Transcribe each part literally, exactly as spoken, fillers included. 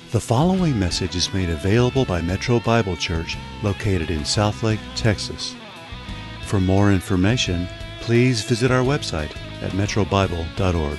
The following message is made available by Metro Bible Church, located in Southlake, Texas. For more information, please visit our website at metro bible dot org.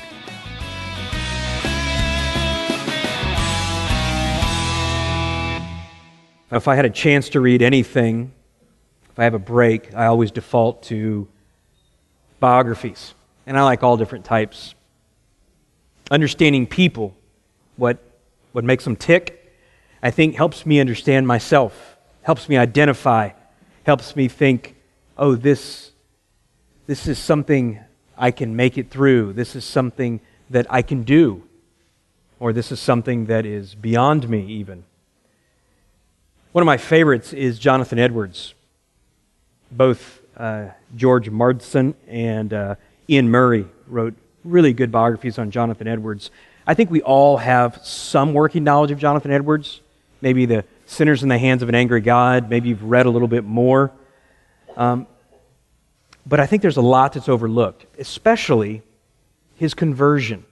If I had a chance to read anything, if I have a break, I always default to biographies. And I like all different types. Understanding people, what what makes them tick, I think helps me understand myself, helps me identify, helps me think, oh, this, this is something I can make it through. This is something that I can do. Or this is something that is beyond me even. One of my favorites is Jonathan Edwards. Both uh, George Marsden and uh, Ian Murray wrote really good biographies on Jonathan Edwards. I think we all have some working knowledge of Jonathan Edwards. Maybe the Sinners in the Hands of an Angry God. Maybe you've read a little bit more. Um, but I think there's a lot that's overlooked, especially his conversion.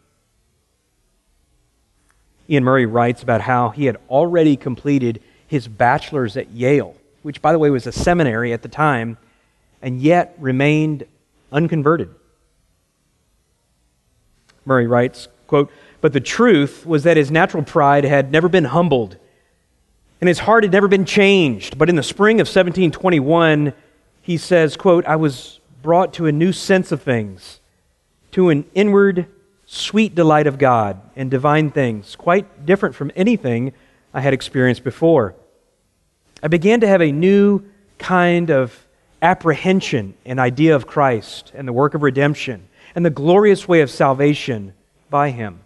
Ian Murray writes about how he had already completed his bachelor's at Yale, which, by the way, was a seminary at the time, and yet remained unconverted. Murray writes, quote, "But the truth was that his natural pride had never been humbled, and his heart had never been changed. But in the spring of seventeen twenty-one, he says, quote, I was brought to a new sense of things, to an inward, sweet delight of God and divine things, quite different from anything I had experienced before. I began to have a new kind of apprehension and idea of Christ and the work of redemption and the glorious way of salvation by Him."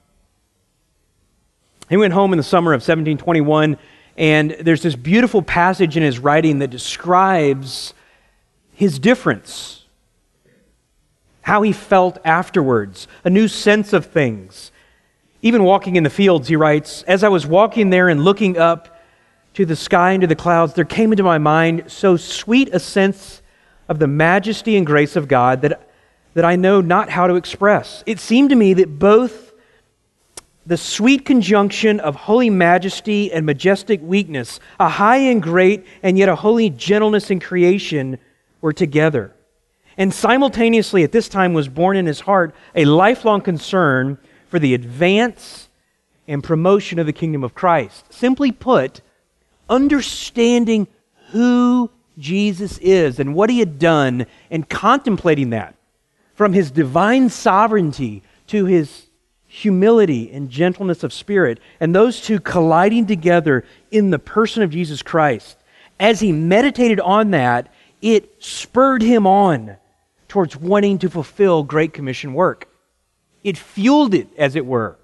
He went home in the summer of seventeen twenty-one, and there's this beautiful passage in his writing that describes his difference, how he felt afterwards, a new sense of things. Even walking in the fields, he writes, "As I was walking there and looking up to the sky and to the clouds, there came into my mind so sweet a sense of the majesty and grace of God that, that I know not how to express. It seemed to me that both the sweet conjunction of holy majesty and majestic weakness, a high and great and yet a holy gentleness in creation, were together. And simultaneously at this time was born in his heart a lifelong concern for the advance and promotion of the kingdom of Christ." Simply put, understanding who Jesus is and what He had done and contemplating that, from His divine sovereignty to His humility and gentleness of spirit, and those two colliding together in the person of Jesus Christ. As he meditated on that, it spurred him on towards wanting to fulfill Great Commission work. It fueled it, as it were.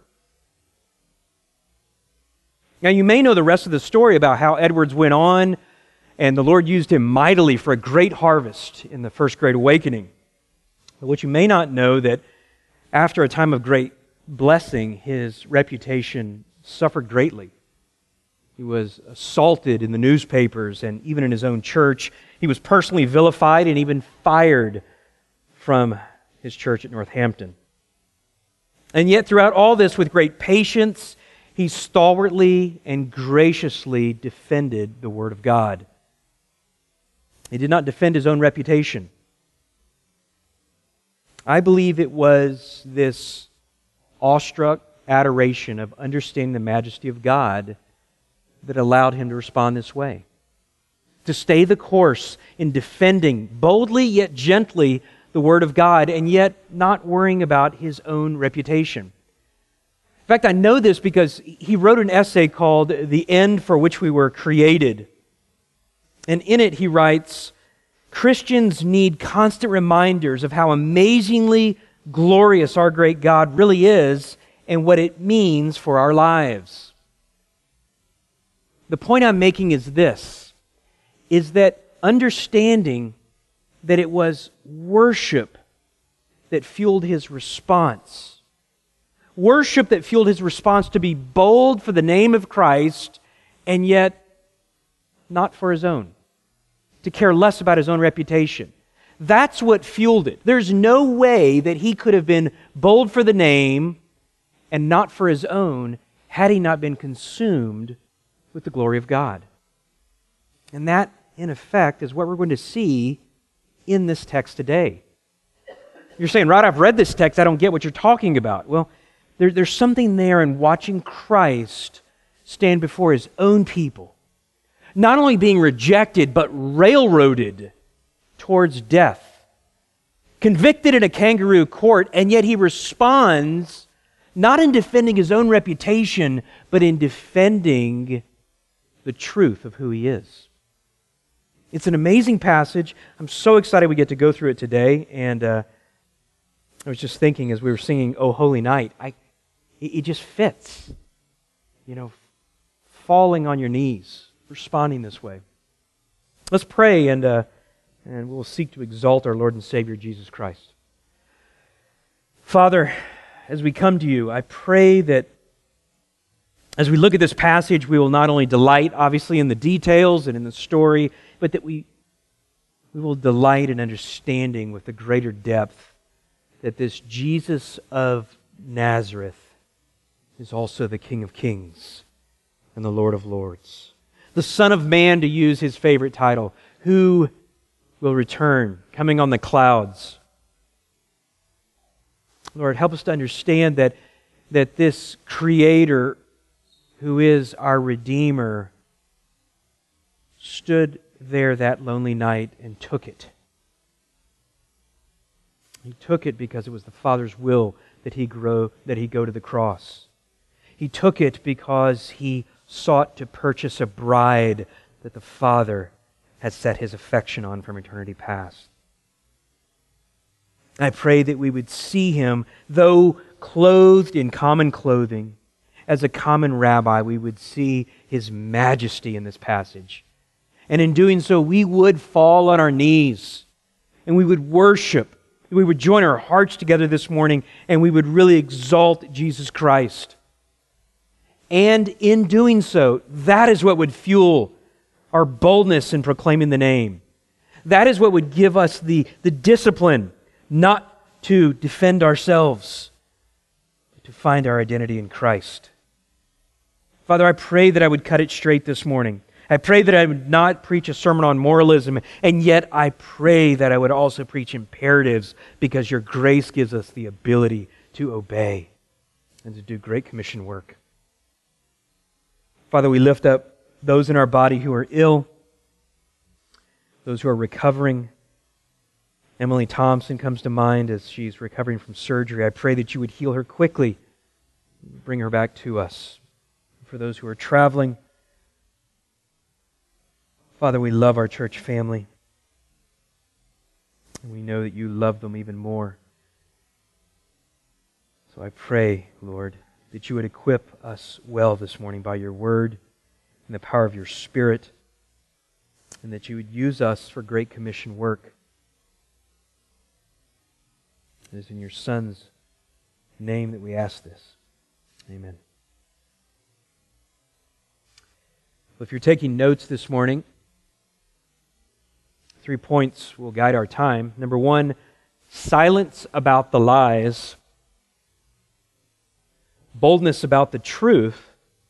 Now, you may know the rest of the story about how Edwards went on, and the Lord used him mightily for a great harvest in the First Great Awakening. But what you may not know, that after a time of great blessing, his reputation suffered greatly. He was assaulted in the newspapers and even in his own church. He was personally vilified and even fired from his church at Northampton. And yet throughout all this, with great patience, he stalwartly and graciously defended the Word of God. He did not defend his own reputation. I believe it was this awestruck adoration of understanding the majesty of God that allowed him to respond this way. To stay the course in defending boldly yet gently the Word of God, and yet not worrying about his own reputation. In fact, I know this because he wrote an essay called "The End for Which We Were Created." And in it he writes, "Christians need constant reminders of how amazingly glorious our great God really is and what it means for our lives." The point I'm making is this, is that understanding that it was worship that fueled his response. Worship that fueled his response to be bold for the name of Christ and yet not for his own, to care less about his own reputation. That's what fueled it. There's no way that he could have been bold for the name and not for his own had he not been consumed with the glory of God. And that, in effect, is what we're going to see in this text today. You're saying, Rod, I've read this text, I don't get what you're talking about. Well, there, there's something there in watching Christ stand before his own people, not only being rejected, but railroaded towards death, convicted in a kangaroo court, and yet he responds not in defending his own reputation, but in defending the truth of who he is. It's an amazing passage. I'm so excited we get to go through it today. And uh, I was just thinking as we were singing "O Holy Night," I, it, it just fits. You know, falling on your knees, responding this way. Let's pray, and uh, and we'll seek to exalt our Lord and Savior Jesus Christ. Father, as we come to you, I pray that as we look at this passage, we will not only delight, obviously, in the details and in the story, but that we, we will delight in understanding with a greater depth that this Jesus of Nazareth is also the King of Kings and the Lord of Lords. The Son of Man, to use his favorite title, who will return, coming on the clouds. Lord, help us to understand that, that this Creator, who is our Redeemer, stood there that lonely night and took it. He took it because it was the Father's will that he grow, that he go to the cross. He took it because he sought to purchase a bride that the Father had set his affection on from eternity past. I pray that we would see him, though clothed in common clothing, as a common rabbi, we would see his majesty in this passage. And in doing so, we would fall on our knees and we would worship. We would join our hearts together this morning and we would really exalt Jesus Christ. And in doing so, that is what would fuel our boldness in proclaiming the name. That is what would give us the, the discipline not to defend ourselves, but to find our identity in Christ. Father, I pray that I would cut it straight this morning. I pray that I would not preach a sermon on moralism, and yet I pray that I would also preach imperatives, because your grace gives us the ability to obey and to do Great Commission work. Father, we lift up those in our body who are ill, those who are recovering. Emily Thompson comes to mind as she's recovering from surgery. I pray that you would heal her quickly, bring her back to us. For those who are traveling, Father, we love our church family, and we know that you love them even more. So I pray, Lord, that you would equip us well this morning by your word and the power of your Spirit, and that you would use us for Great Commission work. It is in your Son's name that we ask this. Amen. Well, if you're taking notes this morning, three points will guide our time. Number one, silence about the lies, boldness about the truth,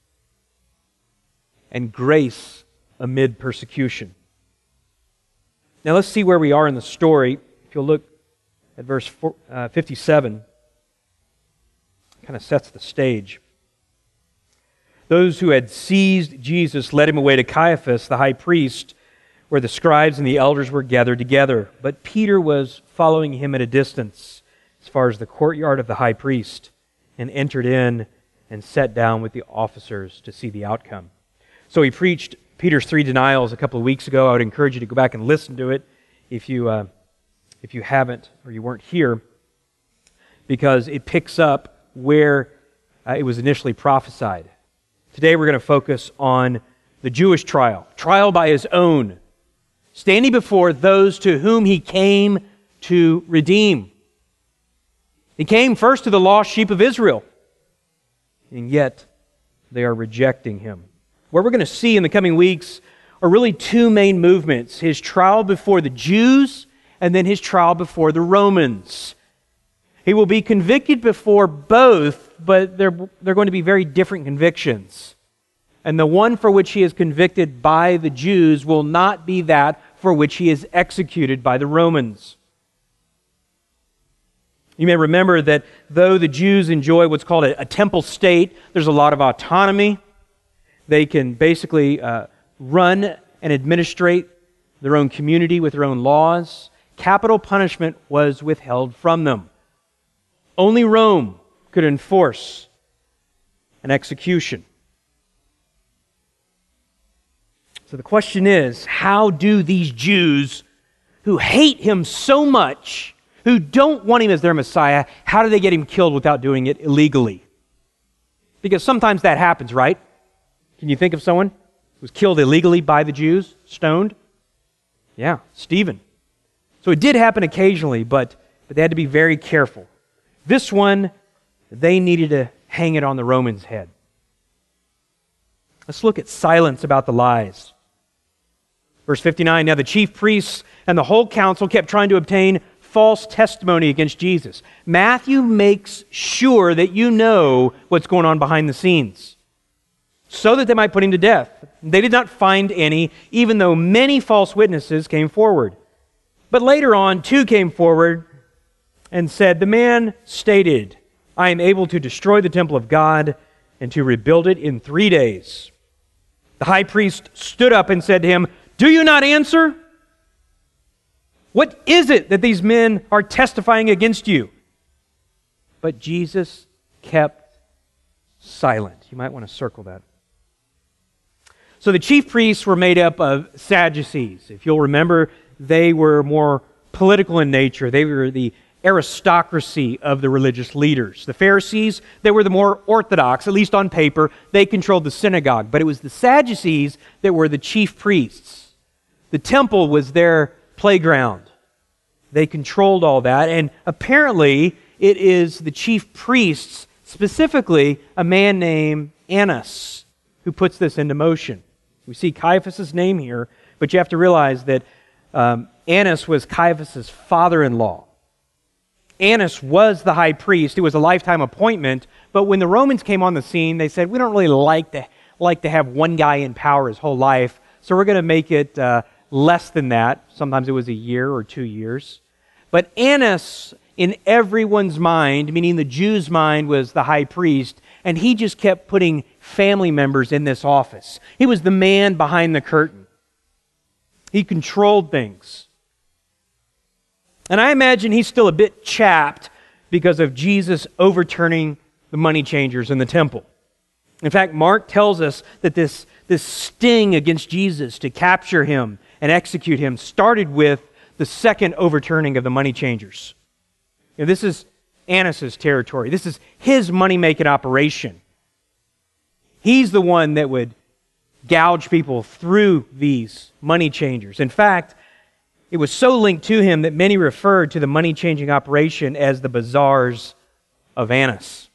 and grace amid persecution. Now let's see where we are in the story. If you'll look at verse fifty-seven, it kind of sets the stage. Those who had seized Jesus led him away to Caiaphas, the high priest, where the scribes and the elders were gathered together. But Peter was following him at a distance, as far as the courtyard of the high priest, and entered in and sat down with the officers to see the outcome. So he preached Peter's three denials a couple of weeks ago. I would encourage you to go back and listen to it if you uh, if you haven't or you weren't here, because it picks up where uh, it was initially prophesied. Today we're going to focus on the Jewish trial, trial by his own, standing before those to whom he came to redeem. He came first to the lost sheep of Israel, and yet they are rejecting him. What we're going to see in the coming weeks are really two main movements: his trial before the Jews and then his trial before the Romans. He will be convicted before both but they're, they're going to be very different convictions. And the one for which he is convicted by the Jews will not be that for which he is executed by the Romans. You may remember that though the Jews enjoy what's called a, a temple state, there's a lot of autonomy. They can basically uh, run and administrate their own community with their own laws. Capital punishment was withheld from them. Only Rome could enforce an execution. So the question is, how do these Jews who hate him so much, who don't want him as their Messiah, how do they get him killed without doing it illegally? Because sometimes that happens, right? Can you think of someone who was killed illegally by the Jews, stoned? Yeah, Stephen. So it did happen occasionally, but, but they had to be very careful. This one, they needed to hang it on the Romans' head. Let's look at silence about the lies. Verse fifty-nine, now the chief priests and the whole council kept trying to obtain false testimony against Jesus. Matthew makes sure that you know what's going on behind the scenes, so that they might put him to death. They did not find any, even though many false witnesses came forward. But later on, two came forward and said, the man stated, I am able to destroy the temple of God and to rebuild it in three days. The high priest stood up and said to him, do you not answer? What is it that these men are testifying against you? But Jesus kept silent. You might want to circle that. So the chief priests were made up of Sadducees. If you'll remember, they were more political in nature. They were the aristocracy of the religious leaders. The Pharisees, they were the more orthodox, at least on paper. They controlled the synagogue. But it was the Sadducees that were the chief priests. The temple was their playground. They controlled all that. And apparently, it is the chief priests, specifically a man named Annas, who puts this into motion. We see Caiaphas' name here, but you have to realize that um, Annas was Caiaphas' father-in-law. Annas was the high priest. It was a lifetime appointment, but when the Romans came on the scene, they said, we don't really like to, like to have one guy in power his whole life, so we're going to make it uh, less than that. Sometimes it was a year or two years. But Annas, in everyone's mind, meaning the Jews' mind, was the high priest, and he just kept putting family members in this office. He was the man behind the curtain. He controlled things. And I imagine he's still a bit chapped because of Jesus overturning the money changers in the temple. In fact, Mark tells us that this, this sting against Jesus to capture him and execute him started with the second overturning of the money changers. You know, this is Annas' territory. This is his money-making operation. He's the one that would gouge people through these money changers. In fact, it was so linked to him that many referred to the money-changing operation as the bazaars of Annas.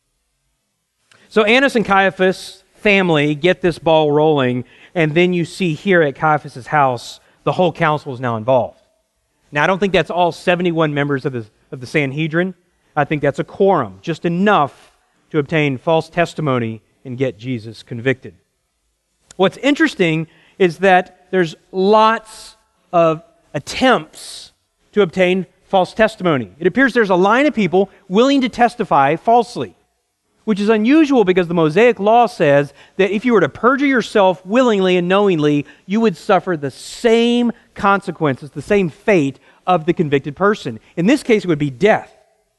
So Annas and Caiaphas' family get this ball rolling, and then you see here at Caiaphas' house, the whole council is now involved. Now, I don't think that's all seventy-one members of the, of the Sanhedrin. I think that's a quorum, just enough to obtain false testimony and get Jesus convicted. What's interesting is that there's lots of attempts to obtain false testimony. It appears there's a line of people willing to testify falsely, which is unusual because the Mosaic Law says that if you were to perjure yourself willingly and knowingly, you would suffer the same consequences, the same fate of the convicted person. In this case, it would be death.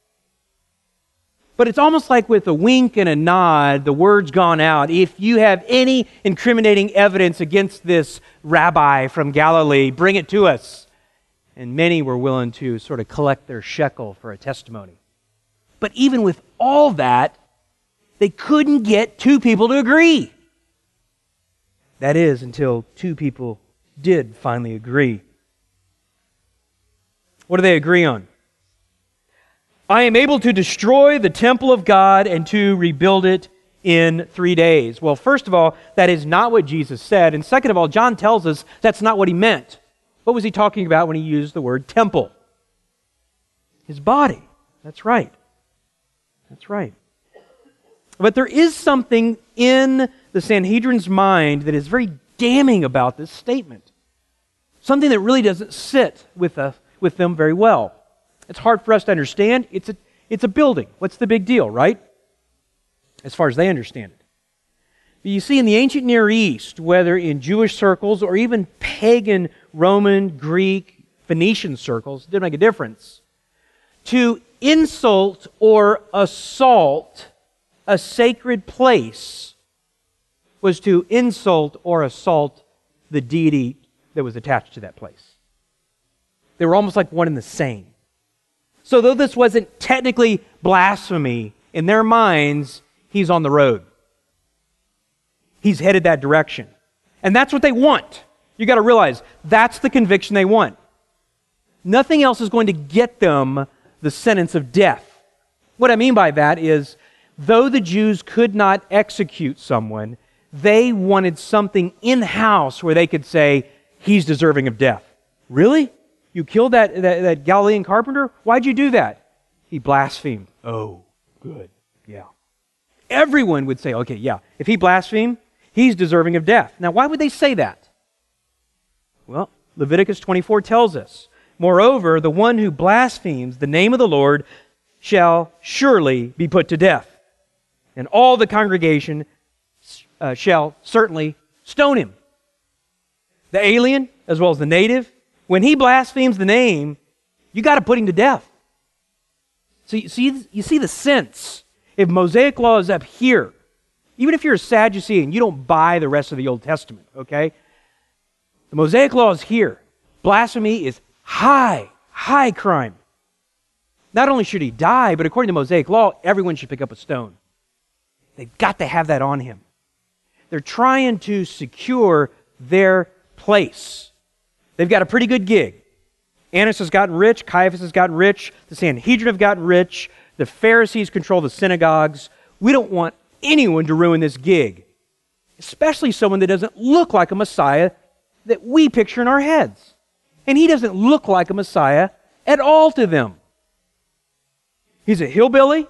But it's almost like with a wink and a nod, the word's gone out. If you have any incriminating evidence against this rabbi from Galilee, bring it to us. And many were willing to sort of collect their shekel for a testimony. But even with all that, they couldn't get two people to agree. That is, until two people did finally agree. What do they agree on? I am able to destroy the temple of God and to rebuild it in three days. Well, first of all, that is not what Jesus said. And second of all, John tells us that's not what he meant. What was he talking about when he used the word temple? His body. That's right. That's right. But there is something in the Sanhedrin's mind that is very damning about this statement. Something that really doesn't sit with, us, with them very well. It's hard for us to understand. It's a, it's a building. What's the big deal, right? As far as they understand it. But you see, in the ancient Near East, whether in Jewish circles or even pagan, Roman, Greek, Phoenician circles, it didn't make a difference. To insult or assault a sacred place was to insult or assault the deity that was attached to that place. They were almost like one and the same. So though this wasn't technically blasphemy, in their minds, he's on the road. He's headed that direction. And that's what they want. You got to realize, that's the conviction they want. Nothing else is going to get them the sentence of death. What I mean by that is, though the Jews could not execute someone, they wanted something in-house where they could say, he's deserving of death. Really? You killed that, that, that Galilean carpenter? Why'd you do that? He blasphemed. Oh, good. Yeah. Everyone would say, okay, yeah, if he blasphemed, he's deserving of death. Now, why would they say that? Well, Leviticus twenty-four tells us, moreover, the one who blasphemes the name of the Lord shall surely be put to death, and all the congregation uh, shall certainly stone him. The alien, as well as the native, when he blasphemes the name, you got to put him to death. So you see, you see the sense. If Mosaic law is up here, even if you're a Sadducee and you don't buy the rest of the Old Testament, okay? The Mosaic law is here. Blasphemy is high, high crime. Not only should he die, but according to Mosaic law, everyone should pick up a stone. They've got to have that on him. They're trying to secure their place. They've got a pretty good gig. Annas has gotten rich, Caiaphas has gotten rich, the Sanhedrin have gotten rich, the Pharisees control the synagogues. We don't want anyone to ruin this gig, especially someone that doesn't look like a Messiah that we picture in our heads. And he doesn't look like a Messiah at all to them. He's a hillbilly.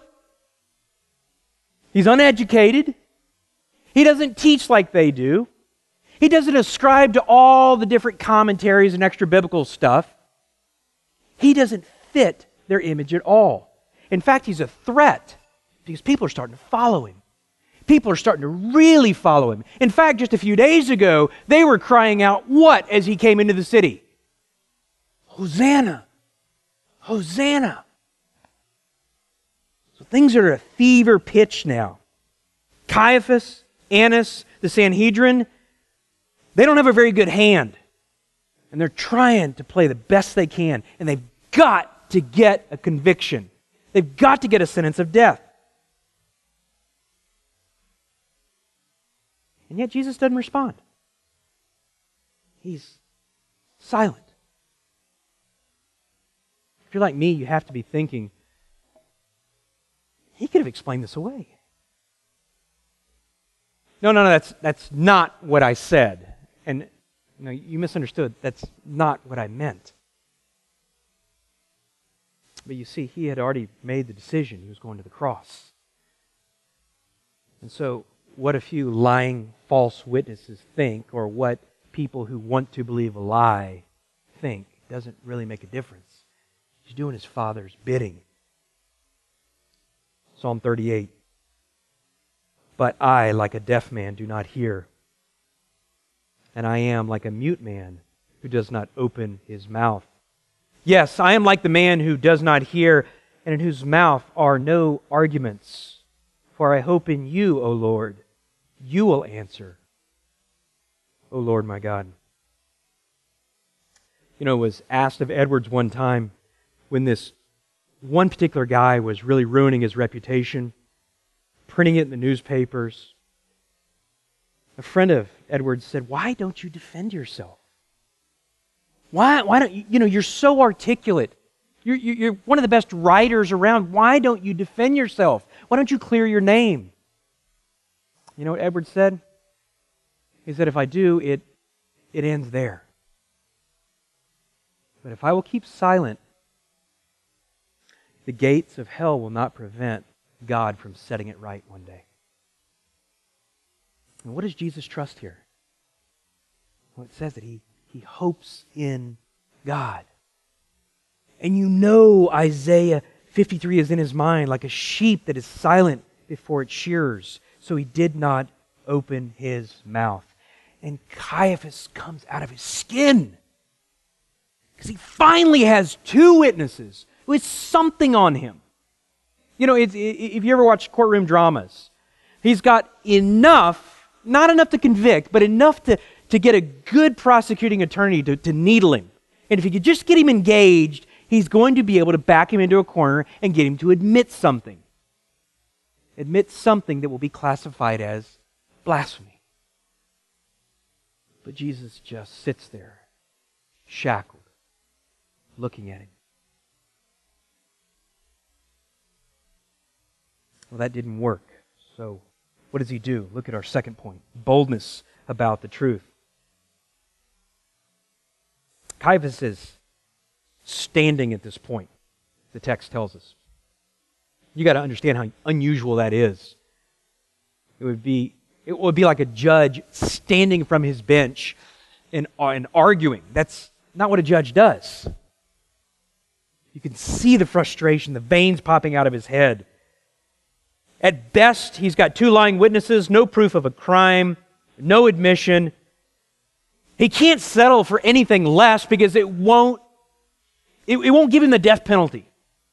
He's uneducated. He doesn't teach like they do. He doesn't ascribe to all the different commentaries and extra biblical stuff. He doesn't fit their image at all. In fact, he's a threat because people are starting to follow him. People are starting to really follow him. In fact, just a few days ago, they were crying out, what, as he came into the city? Hosanna! Hosanna! So things are at a fever pitch now. Caiaphas, Annas, the Sanhedrin, they don't have a very good hand. And they're trying to play the best they can. And they've got to get a conviction. They've got to get a sentence of death. And yet Jesus doesn't respond. He's silent. If you're like me, you have to be thinking, he could have explained this away. No, no, no, that's, that's not what I said. And you know, you misunderstood. That's not what I meant. But you see, he had already made the decision. He was going to the cross. And so, what a few lying, false witnesses think, or what people who want to believe a lie think, doesn't really make a difference. He's doing his Father's bidding. Psalm thirty-eight. But I, like a deaf man, do not hear. And I am like a mute man who does not open his mouth. Yes, I am like the man who does not hear, and in whose mouth are no arguments. For I hope in you, O Lord. You will answer, O Lord my God. You know, it was asked of Edwards one time when this one particular guy was really ruining his reputation, printing it in the newspapers. A friend of Edwards said, why don't you defend yourself? Why, why don't you, you know, you're so articulate. You're, you're one of the best writers around. Why don't you defend yourself? Why don't you clear your name? You know what Edwards said? He said, if I do, it, it ends there. But if I will keep silent, the gates of hell will not prevent God from setting it right one day. And what does Jesus trust here? Well, it says that he, he hopes in God. And you know Isaiah fifty-three is in his mind like a sheep that is silent before its shearers. So he did not open his mouth. And Caiaphas comes out of his skin. Because he finally has two witnesses with something on him. You know, it's, if you ever watch courtroom dramas, he's got enough, not enough to convict, but enough to, to get a good prosecuting attorney to, to needle him. And if you could just get him engaged, he's going to be able to back him into a corner and get him to admit something. Admit something that will be classified as blasphemy. But Jesus just sits there, shackled, looking at him. Well, that didn't work. So what does he do? Look at our second point. Boldness about the truth. Caiaphas is standing at this point, the text tells us. You got to understand how unusual that is. It would be it would be like a judge standing from his bench and, and arguing. That's not what a judge does. You can see the frustration, the veins popping out of his head. At best, he's got two lying witnesses, no proof of a crime, no admission. He can't settle for anything less because it won't it, it won't give him the death penalty.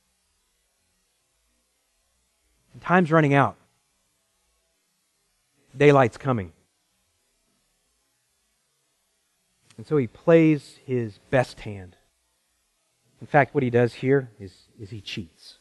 And time's running out. Daylight's coming. And so he plays his best hand. In fact, what he does here is, is he cheats.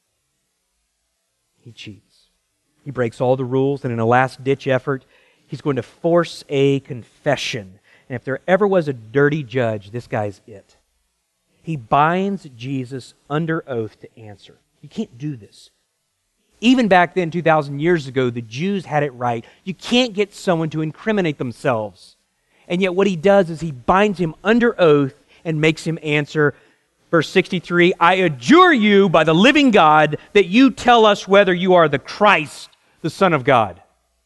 He cheats. He breaks all the rules, and in a last-ditch effort, he's going to force a confession. And if there ever was a dirty judge, this guy's it. He binds Jesus under oath to answer. You can't do this. Even back then, two thousand years ago, the Jews had it right. You can't get someone to incriminate themselves. And yet what he does is he binds him under oath and makes him answer. Verse sixty-three, I adjure you by the living God that you tell us whether you are the Christ, the Son of God.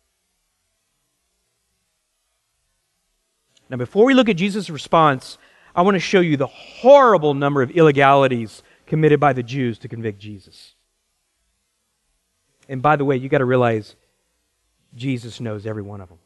Now, before we look at Jesus' response, I want to show you the horrible number of illegalities committed by the Jews to convict Jesus. And by the way, you got to realize Jesus knows every one of them.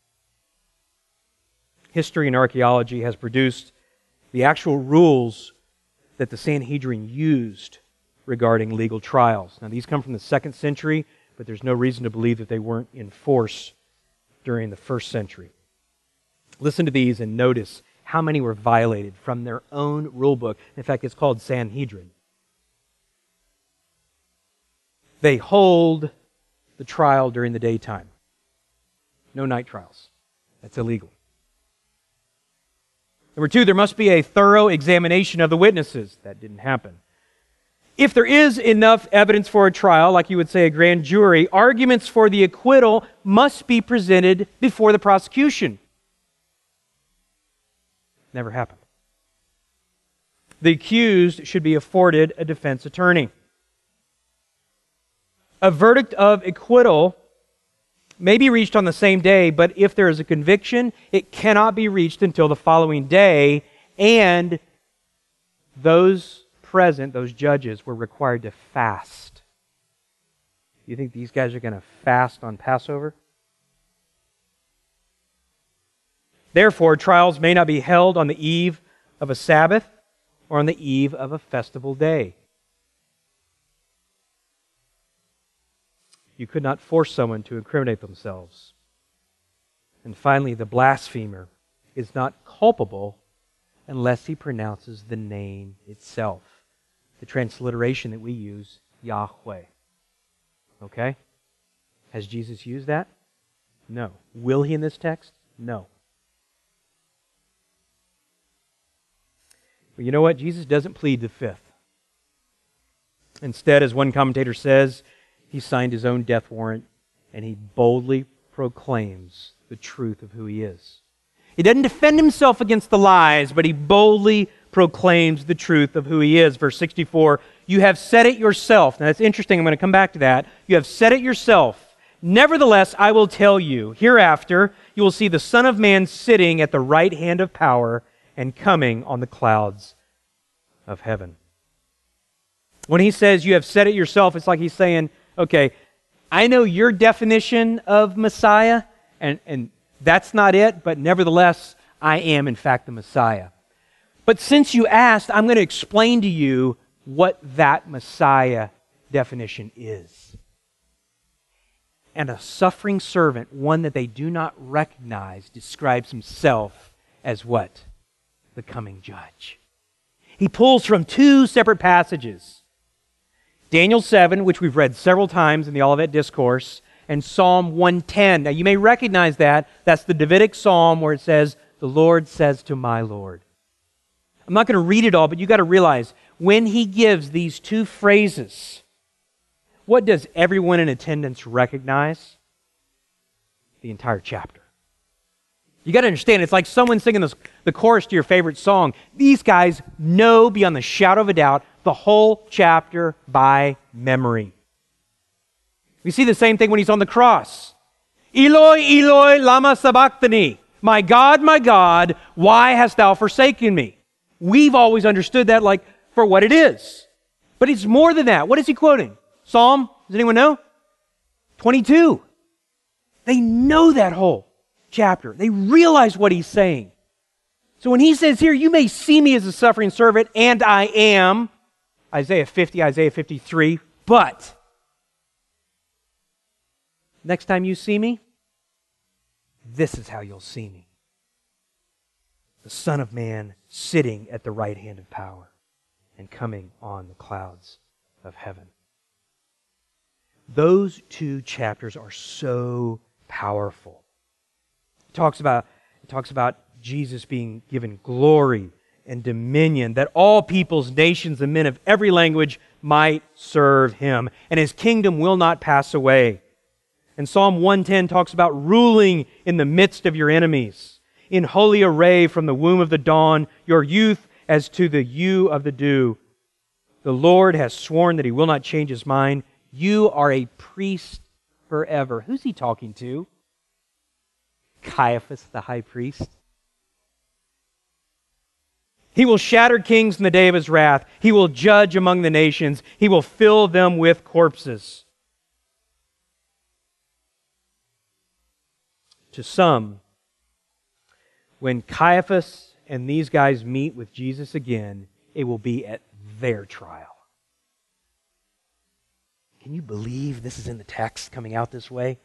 History and archaeology has produced the actual rules that the Sanhedrin used regarding legal trials. Now, these come from the second century, but there's no reason to believe that they weren't in force during the first century. Listen to these and notice how many were violated from their own rule book. In fact, it's called Sanhedrin. They hold the trial during the daytime. No night trials. That's illegal. Number two, there must be a thorough examination of the witnesses. That didn't happen. If there is enough evidence for a trial, like you would say a grand jury, arguments for the acquittal must be presented before the prosecution. Never happened. The accused should be afforded a defense attorney. A verdict of acquittal may be reached on the same day, but if there is a conviction, it cannot be reached until the following day, and those present, those judges, were required to fast. You think these guys are going to fast on Passover? Therefore, trials may not be held on the eve of a Sabbath or on the eve of a festival day. You could not force someone to incriminate themselves. And finally, the blasphemer is not culpable unless he pronounces the name itself. The transliteration that we use, Yahweh. Okay? Has Jesus used that? No. Will he in this text? No. But you know what? Jesus doesn't plead the fifth. Instead, as one commentator says, he signed his own death warrant and he boldly proclaims the truth of who he is. He doesn't defend himself against the lies, but he boldly proclaims the truth of who he is. Verse sixty-four, you have said it yourself. Now that's interesting, I'm going to come back to that. You have said it yourself. Nevertheless, I will tell you, hereafter you will see the Son of Man sitting at the right hand of power and coming on the clouds of heaven. When he says, you have said it yourself, it's like he's saying, okay, I know your definition of Messiah, and, and that's not it, but nevertheless, I am in fact the Messiah. But since you asked, I'm going to explain to you what that Messiah definition is. And a suffering servant, one that they do not recognize, describes himself as what? The coming judge. He pulls from two separate passages. Daniel seven, which we've read several times in the Olivet Discourse, and Psalm one ten. Now you may recognize that. That's the Davidic psalm where it says, the Lord says to my Lord. I'm not going to read it all, but you've got to realize, when he gives these two phrases, what does everyone in attendance recognize? The entire chapter. You got to understand, it's like someone singing this, the chorus to your favorite song. These guys know beyond the shadow of a doubt the whole chapter by memory. We see the same thing when he's on the cross. Eloi, Eloi, lama sabachthani. My God, my God, why hast thou forsaken me? We've always understood that like for what it is. But it's more than that. What is he quoting? Psalm, does anyone know? twenty-two. They know that whole chapter. They realize what he's saying. So when he says here, you may see me as a suffering servant, and I am, Isaiah fifty, Isaiah fifty-three, but next time you see me, this is how you'll see me. The Son of Man sitting at the right hand of power and coming on the clouds of heaven. Those two chapters are so powerful. It talks about, it talks about Jesus being given glory and dominion, that all peoples, nations, and men of every language might serve him, and his kingdom will not pass away. And Psalm one ten talks about ruling in the midst of your enemies, in holy array from the womb of the dawn, your youth as to the hue of the dew. The Lord has sworn that he will not change his mind. You are a priest forever. Who's he talking to? Caiaphas, the high priest. He will shatter kings in the day of his wrath. He will judge among the nations. He will fill them with corpses. To some, when Caiaphas and these guys meet with Jesus again, it will be at their trial. Can you believe this is in the text coming out this way?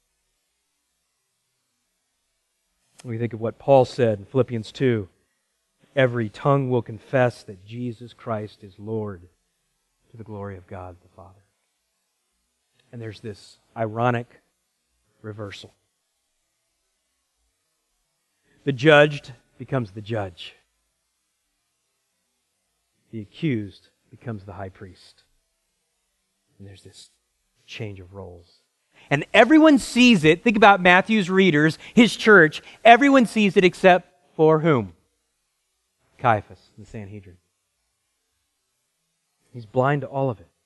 We think of what Paul said in Philippians two. Every tongue will confess that Jesus Christ is Lord, to the glory of God the Father. And there's this ironic reversal. The judged becomes the judge. The accused becomes the high priest. And there's this change of roles. And everyone sees it. Think about Matthew's readers, his church. Everyone sees it except for whom? Caiaphas, the Sanhedrin. He's blind to all of it.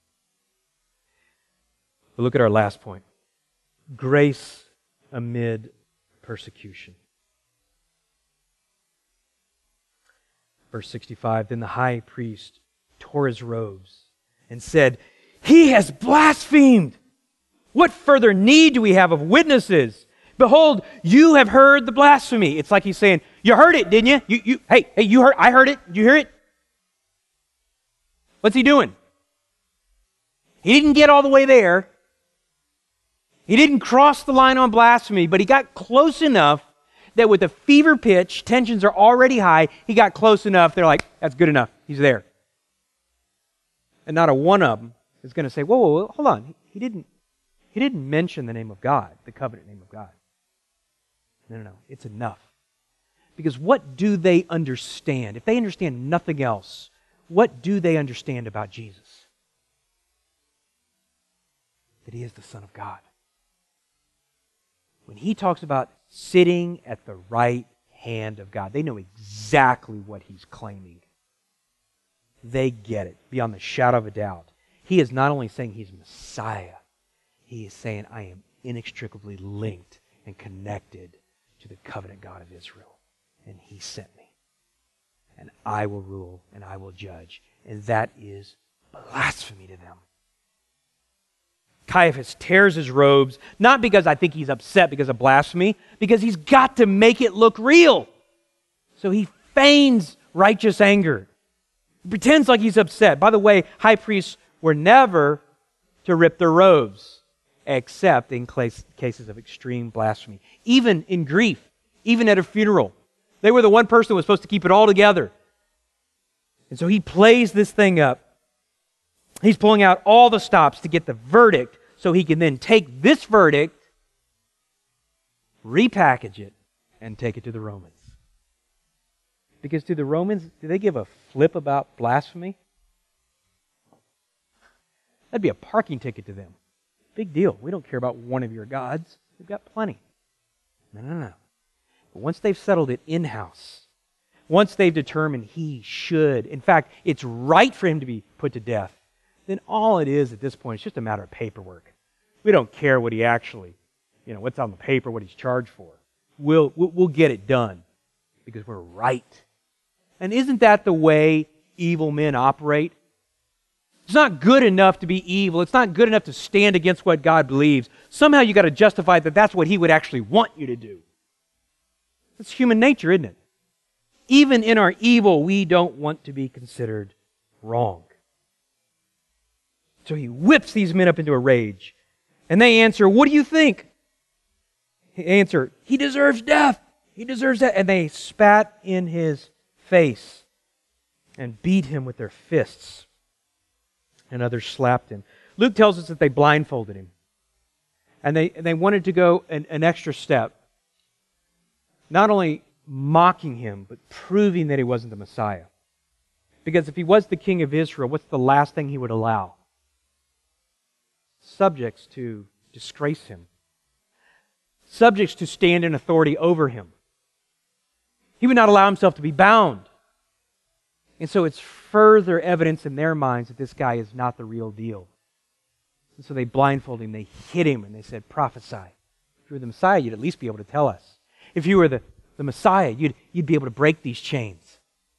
But look at our last point. Grace amid persecution. Verse sixty-five, then the high priest tore his robes and said, he has blasphemed. What further need do we have of witnesses? Behold, you have heard the blasphemy. It's like he's saying, you heard it, didn't you? You, you, hey, hey, you heard, I heard it. Did you hear it? What's he doing? He didn't get all the way there. He didn't cross the line on blasphemy, but he got close enough that with a fever pitch, tensions are already high, he got close enough, they're like, that's good enough. He's there. And not a one of them is going to say, whoa, whoa, whoa, hold on. He didn't, he didn't mention the name of God, the covenant name of God. No, no, no. It's enough. Because what do they understand? If they understand nothing else, what do they understand about Jesus? That he is the Son of God. When he talks about sitting at the right hand of God, they know exactly what he's claiming. They get it beyond the shadow of a doubt. He is not only saying he's Messiah, he is saying, I am inextricably linked and connected to the covenant God of Israel. And He sent me. And I will rule and I will judge. And that is blasphemy to them. Caiaphas tears his robes, not because I think he's upset because of blasphemy, because he's got to make it look real. So he feigns righteous anger. He pretends like he's upset. By the way, high priests were never to rip their robes, except in cases of extreme blasphemy. Even in grief, even at a funeral. They were the one person who was supposed to keep it all together. And so he plays this thing up. He's pulling out all the stops to get the verdict so he can then take this verdict, repackage it, and take it to the Romans. Because to the Romans, do they give a flip about blasphemy? That'd be a parking ticket to them. Big deal. We don't care about one of your gods. We've got plenty. No, no, no. But once they've settled it in-house, once they've determined he should, in fact, it's right for him to be put to death, then all it is at this point is just a matter of paperwork. We don't care what he actually, you know, what's on the paper, what he's charged for. We'll, we'll, we'll get it done because we're right. And isn't that the way evil men operate? It's not good enough to be evil. It's not good enough to stand against what God believes. Somehow you got to justify that that's what He would actually want you to do. That's human nature, isn't it? Even in our evil, we don't want to be considered wrong. So he whips these men up into a rage. And they answer, what do you think? He answer, he deserves death. He deserves that. And they spat in his face and beat him with their fists. And others slapped him. Luke tells us that they blindfolded him. And they, they wanted to go an, an extra step. Not only mocking him, but proving that he wasn't the Messiah. Because if he was the king of Israel, what's the last thing he would allow? Subjects to disgrace him. Subjects to stand in authority over him. He would not allow himself to be bound. And so it's further evidence in their minds that this guy is not the real deal. And so they blindfolded him, they hit him, and they said, prophesy. If you were the Messiah, you'd at least be able to tell us. If you were the, the Messiah, you'd, you'd be able to break these chains.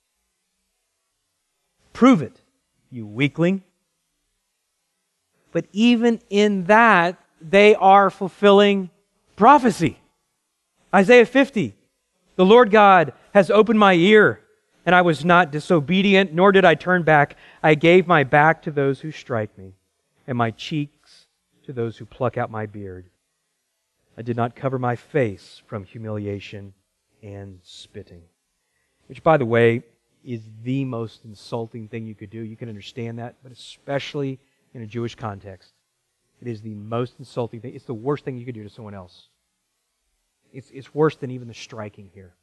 Prove it, you weakling. But even in that, they are fulfilling prophecy. Isaiah fifty, the Lord God has opened my ear, and I was not disobedient, nor did I turn back. I gave my back to those who strike me, and my cheeks to those who pluck out my beard. I did not cover my face from humiliation and spitting. Which, by the way, is the most insulting thing you could do. You can understand that, but especially in a Jewish context. It is the most insulting thing. It's the worst thing you could do to someone else. It's, it's worse than even the striking here.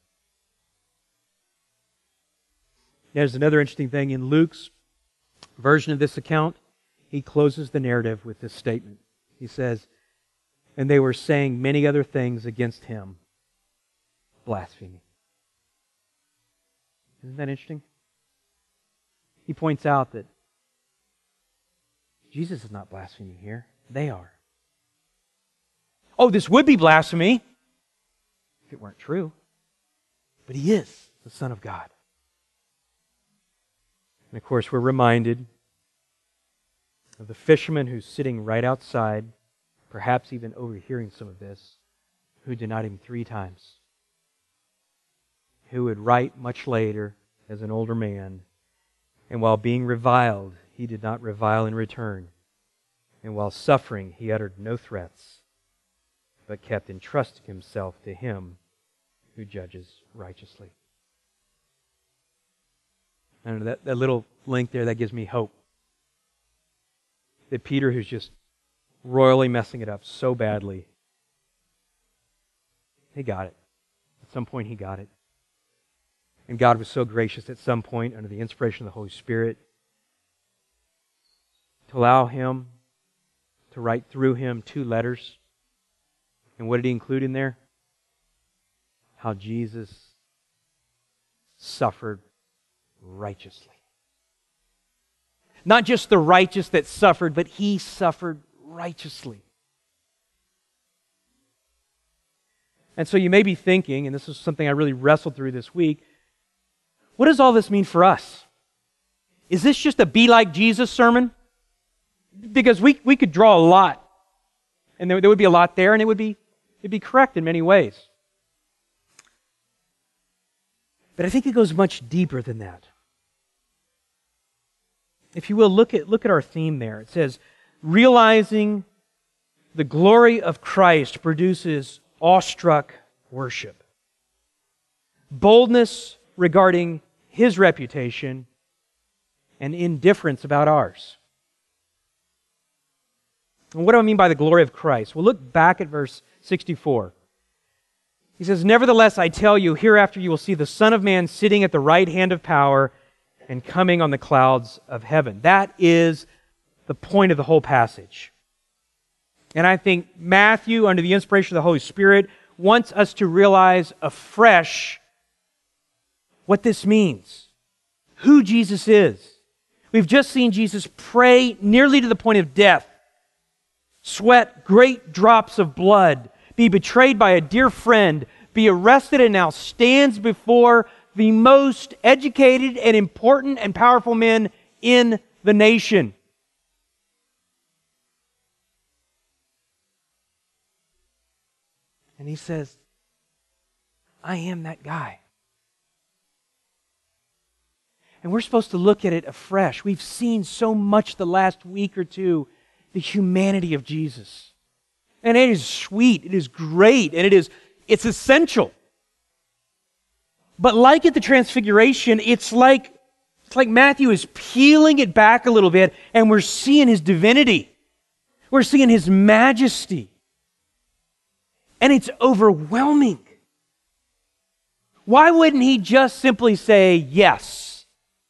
There's another interesting thing. In Luke's version of this account, he closes the narrative with this statement. He says, and they were saying many other things against him, blasphemy. Isn't that interesting? He points out that Jesus is not blaspheming here. They are. Oh, this would be blasphemy if it weren't true. But he is the Son of God. And of course, we're reminded of the fisherman who's sitting right outside, perhaps even overhearing some of this, who denied him three times. Who would write much later as an older man, and while being reviled, he did not revile in return. And while suffering, he uttered no threats, but kept entrusting himself to Him who judges righteously. I don't know, that, that little link there, that gives me hope. That Peter, who's just royally messing it up so badly, he got it. At some point he got it. And God was so gracious at some point, under the inspiration of the Holy Spirit, to allow him to write through him two letters. And what did he include in there? How Jesus suffered righteously. Not just the righteous that suffered, but he suffered righteously. And so you may be thinking, and this is something I really wrestled through this week, what does all this mean for us? Is this just a be like Jesus sermon? Because we, we could draw a lot, and there, there would be a lot there, and it would be, it'd be correct in many ways. But I think it goes much deeper than that. If you will, look at, look at our theme there. It says, realizing the glory of Christ produces awestruck worship. Boldness regarding His reputation and indifference about ours. And what do I mean by the glory of Christ? Well, look back at verse sixty-four. He says, nevertheless, I tell you, hereafter you will see the Son of Man sitting at the right hand of power and coming on the clouds of heaven. That is the point of the whole passage. And I think Matthew, under the inspiration of the Holy Spirit, wants us to realize afresh what this means, who Jesus is. We've just seen Jesus pray nearly to the point of death, sweat great drops of blood, be betrayed by a dear friend, be arrested, and now stands before the most educated and important and powerful men in the nation. And He says, I am that guy. And we're supposed to look at it afresh. We've seen so much the last week or two, the humanity of Jesus. And it is sweet, it is great, and it is it's essential. But like at the Transfiguration, it's like, it's like Matthew is peeling it back a little bit, and we're seeing His divinity. We're seeing His majesty. And it's overwhelming. Why wouldn't He just simply say yes?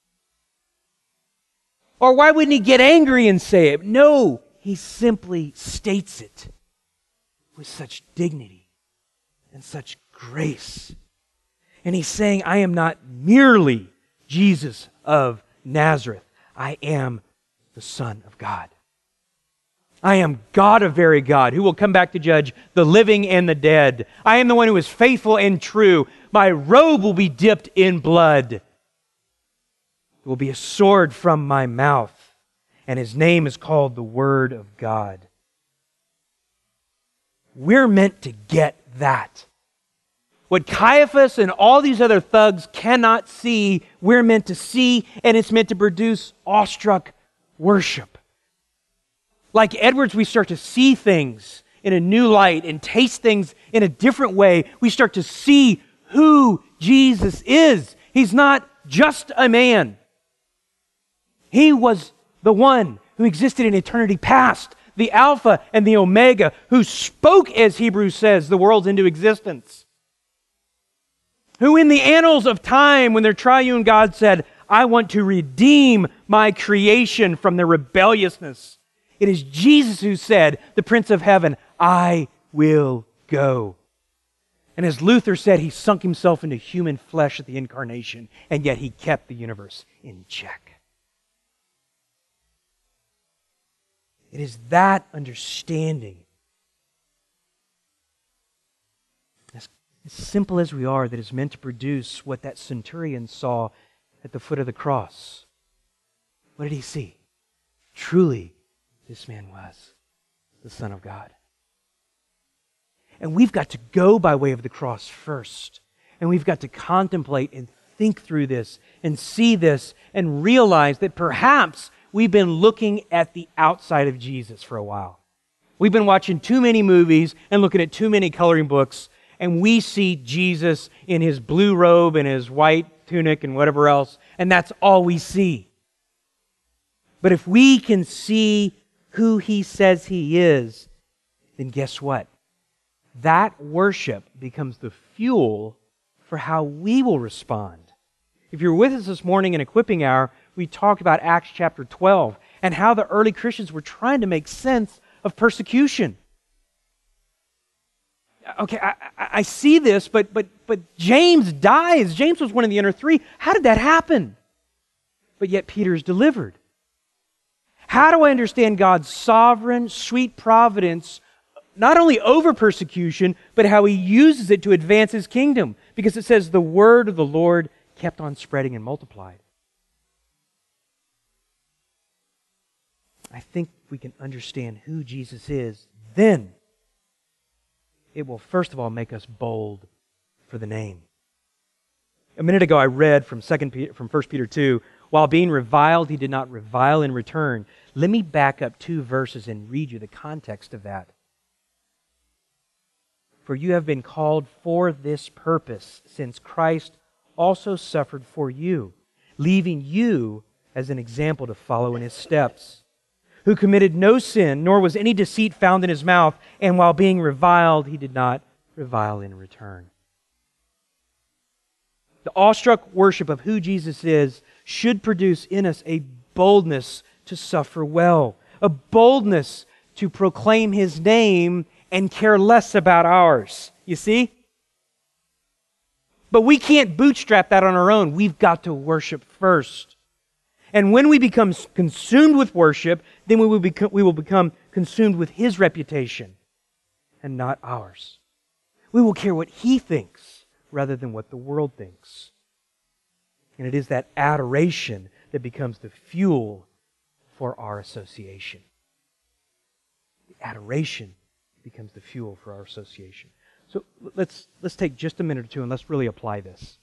Or why wouldn't He get angry and say it? No, He simply states it with such dignity and such grace. And He's saying, I am not merely Jesus of Nazareth. I am the Son of God. I am God of very God, who will come back to judge the living and the dead. I am the one who is faithful and true. My robe will be dipped in blood. There will be a sword from my mouth, and His name is called the Word of God. We're meant to get that. What Caiaphas and all these other thugs cannot see, we're meant to see, and it's meant to produce awestruck worship. Like Edwards, we start to see things in a new light and taste things in a different way. We start to see who Jesus is. He's not just a man. He was the one who existed in eternity past, the Alpha and the Omega, who spoke, as Hebrews says, the worlds into existence. Who in the annals of time, when their triune God said, I want to redeem my creation from their rebelliousness, it is Jesus who said, the Prince of Heaven, I will go. And as Luther said, He sunk Himself into human flesh at the incarnation, and yet He kept the universe in check. It is that understanding, as, as simple as we are, that is meant to produce what that centurion saw at the foot of the cross. What did he see? Truly, this man was the Son of God. And we've got to go by way of the cross first. And we've got to contemplate and think through this and see this and realize that perhaps we've been looking at the outside of Jesus for a while. We've been watching too many movies and looking at too many coloring books, and we see Jesus in His blue robe and His white tunic and whatever else, and that's all we see. But if we can see who He says He is, then guess what? That worship becomes the fuel for how we will respond. If you're with us this morning in Equipping Hour, we talked about Acts chapter twelve and how the early Christians were trying to make sense of persecution. Okay, I, I see this, but, but, but James dies. James was one of the inner three. How did that happen? But yet Peter is delivered. How do I understand God's sovereign, sweet providence not only over persecution, but how he uses it to advance his kingdom. Because it says the word of the Lord kept on spreading and multiplied. I think we can understand who Jesus is. Then it will first of all make us bold for the name. A minute ago I read from Second Peter, from First Peter two, while being reviled, he did not revile in return. Let me back up two verses and read you the context of that. For you have been called for this purpose, since Christ also suffered for you, leaving you as an example to follow in his steps, who committed no sin, nor was any deceit found in his mouth, and while being reviled, he did not revile in return. The awestruck worship of who Jesus is should produce in us a boldness to suffer well, a boldness to proclaim his name and care less about ours. You see? But we can't bootstrap that on our own. We've got to worship first. And when we become consumed with worship, then we will become, we will become consumed with his reputation and not ours. We will care what he thinks rather than what the world thinks. And it is that adoration that becomes the fuel for our association. The adoration becomes the fuel for our association. So let's, let's take just a minute or two and let's really apply this.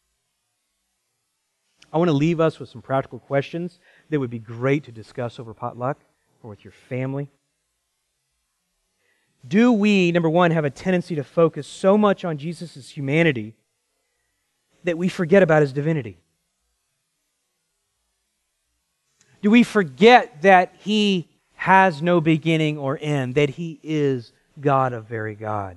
I want to leave us with some practical questions that would be great to discuss over potluck or with your family. Do we, number one, have a tendency to focus so much on Jesus' humanity that we forget about his divinity? Do we forget that he has no beginning or end, that he is God of very God?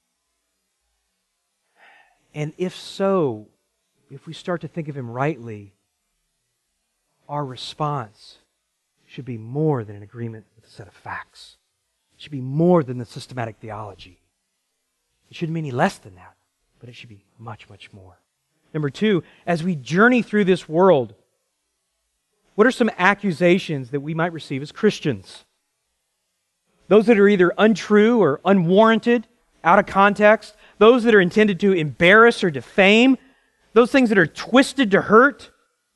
And if so, if we start to think of him rightly, our response should be more than an agreement with a set of facts. It should be more than the systematic theology. It shouldn't mean any less than that, but it should be much, much more. Number two, as we journey through this world, what are some accusations that we might receive as Christians? Those that are either untrue or unwarranted, out of context, those that are intended to embarrass or defame, those things that are twisted to hurt.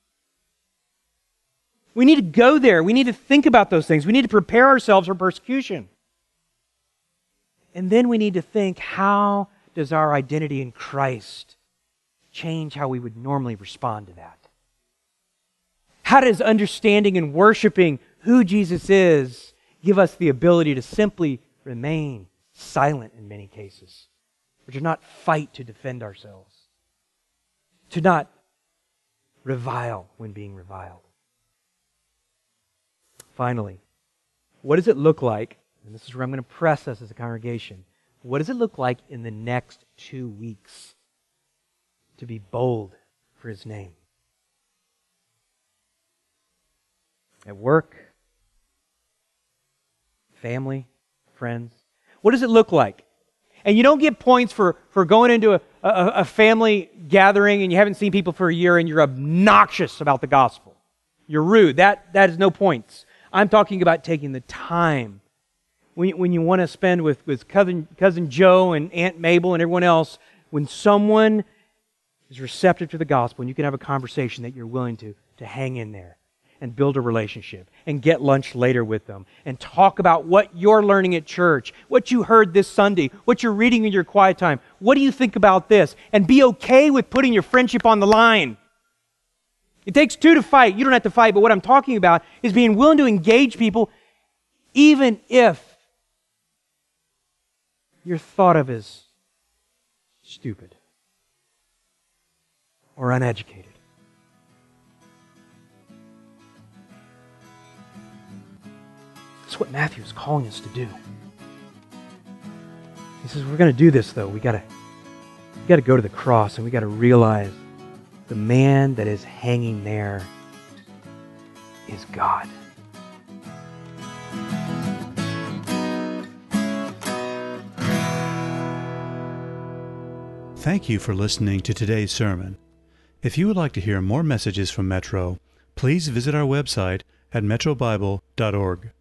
We need to go there. We need to think about those things. We need to prepare ourselves for persecution. And then we need to think, how does our identity in Christ change how we would normally respond to that? How does understanding and worshiping who Jesus is give us the ability to simply remain silent in many cases, or to not fight to defend ourselves, to not revile when being reviled? Finally, what does it look like, and this is where I'm going to press us as a congregation, what does it look like in the next two weeks to be bold for his name? At work, family, friends. What does it look like? And you don't get points for, for going into a, a, a family gathering and you haven't seen people for a year and you're obnoxious about the gospel. You're rude. That, that is no points. I'm talking about taking the time. When you, when you want to spend with, with cousin, cousin Joe and Aunt Mabel and everyone else, when someone is receptive to the gospel and you can have a conversation that you're willing to, to hang in there and build a relationship and get lunch later with them and talk about what you're learning at church, what you heard this Sunday, what you're reading in your quiet time. What do you think about this? And be okay with putting your friendship on the line. It takes two to fight. You don't have to fight, but what I'm talking about is being willing to engage people even if you're thought of as stupid or uneducated. That's what Matthew is calling us to do. He says, we're going to do this though. We got to we got to go to the cross and we got to realize the man that is hanging there is God. Thank you for listening to today's sermon. If you would like to hear more messages from Metro, please visit our website at metro bible dot org.